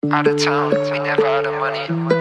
Out of town, we never out of money.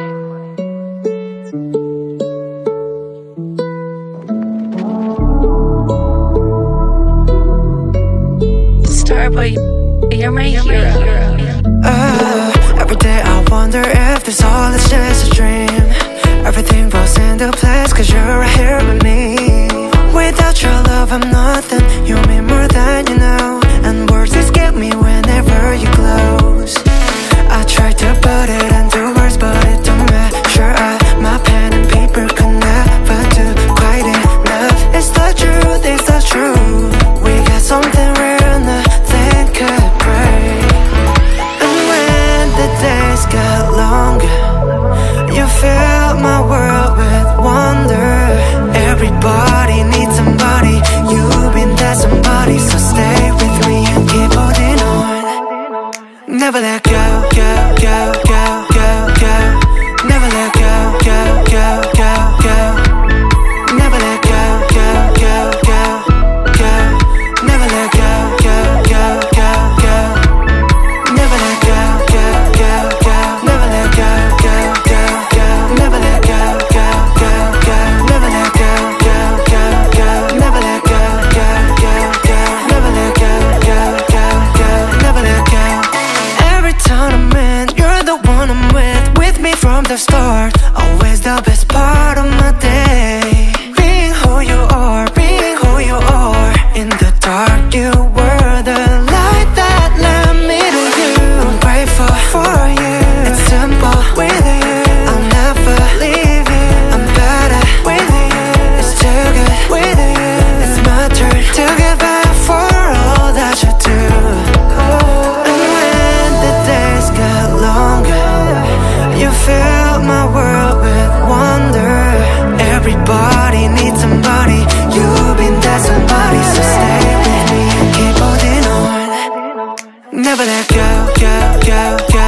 Starboy, you're my hero. Every day I wonder if this all is just a dream. Everything falls into place cause you're right here with me. Without your love I'm nothing, you mean more than you know. And words escape me whenever you close. I try to put it into words but it don't measure up. My pen and paper could never do quite enough. It's the truth, it's the truth. We got something real, nothing could break. And when the days get longer, you fill my world with wonder. Everybody needs somebody, you've been that somebody. So stay with me and keep holding on. Never let go, go, go, go, go, go. Never let go, go, go, go, go. Never let go, go, go, go, go. Never let go, go, go, go, go. Never let go, go, go, go. Never let go, go, go, go. Never let go, go, go, go. Never let go, go, go, go. Never let go, go, go, go. Never let go, go, go, go. Never let go. Every time I'm in, you're the one I'm with me from the start. Always the best part of my day. Being who you are, being who you are. In the dark, you were the light that led me to you. I'm grateful for you. It's simple with you. I'll never leave you. I'm better with you. It's too good with you. It's my turn to give back for all that you do. And when the days get longer, you fill my world with wonder. Everybody needs somebody, you've been that somebody. So stay with me and keep holding on. Never let go, go, go, go.